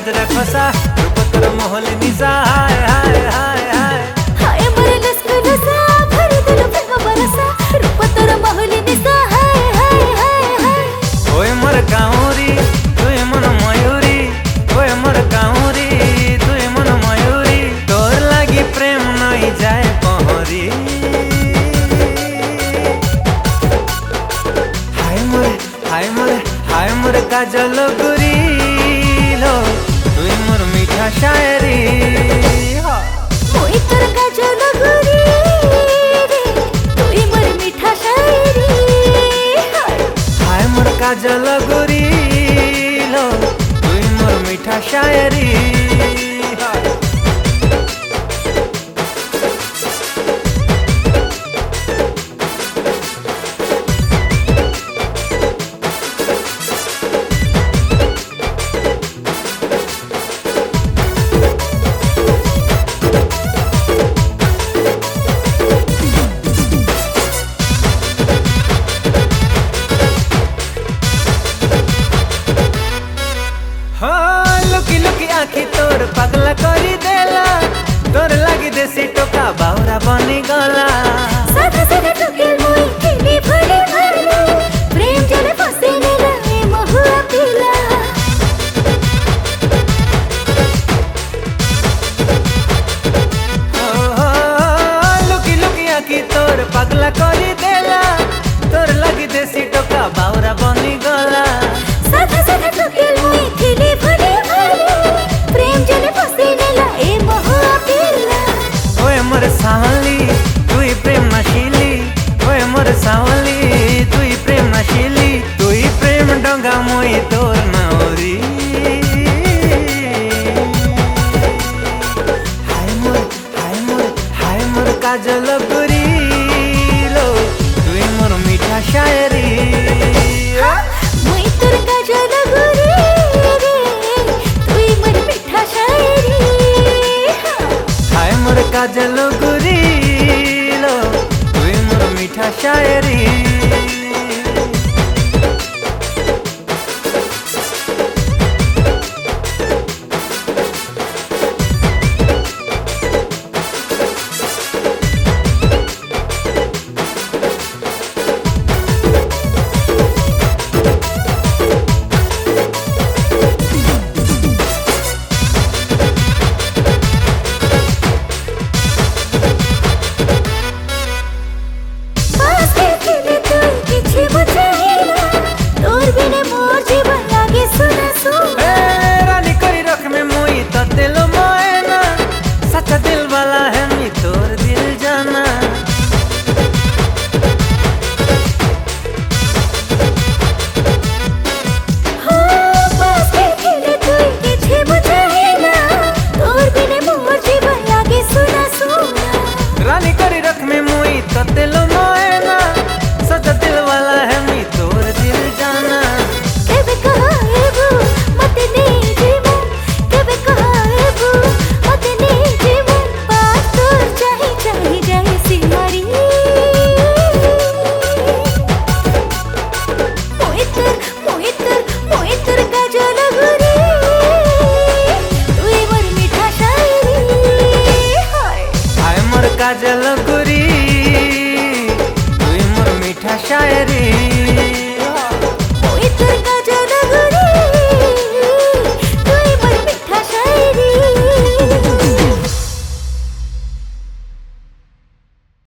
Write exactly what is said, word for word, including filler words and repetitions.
गाजरा खसा रूप तोर मोहल निशा हाय हाय हाय हाय हाय मोरे लस्कु लसा भर दिल प्रेम बरसा रूप तोर मोहल निशा हाय हाय हाय हाय ओए मोर काउरी तुए मन मयूरी ओए मोर काउरी तुए मन मयूरी तोर लागी प्रेम नई जाए पहरी हाय मोरे हाय मोरे हाय मोरे काजल गुरी लो तुई मोर मीठा शायरी मोई तोर काजल गुरी रे तुई मोर मीठा शायरी हाय मोर काजल गुरी लो तुई मोर मीठा शायरी लुकी लुकी आखी तोर पगला करी देला तोर लगी देसी टोका बावरा बनी गला साधा साधा टोके मोई खेली भले भले प्रेम जले फसे नेला ए महुआ पीला लुकी लुकी आखी तोर पगला करी देला तोर लगी देसी टोका बावरा बनी गला साधा साधा टोके मोई खेली भले प्रेम जले फसे नेला ए महुआ पीला ओए मोर सावली तुई प्रेम नशीली ओए मोर सावली तुई प्रेम नशीली तुई प्रेम डंगा मोई तोर नौरी हाय मोर हाय मोर हाय मोर काजल गुरी लो तुई मोर मीठा शायरी मोई तोर काजल गुरी रे तुई मोर मीठा शायरी हाय मोर काजल गुरी लो तुई मोर मीठा शायरी दिल वाला है मी तोर दिल जाना हो बस खेले तुई किछे बुझाएना तोर बिने मोर जीवन लागे सुना सुना रानी करी रख में मोई तो दिल मोएना सच्चा दिल वाला है मी तोर दिल जाना कबे कहाए वो मत नहीं जीवन कबे कहाए वो मत नहीं जीवन बात तोर चाहे चाहे जाए सिमारी मोहितर मोहितर मोहितर काजल गुरी तुई मोर मीठा शायरी हाय हाय मोर काजल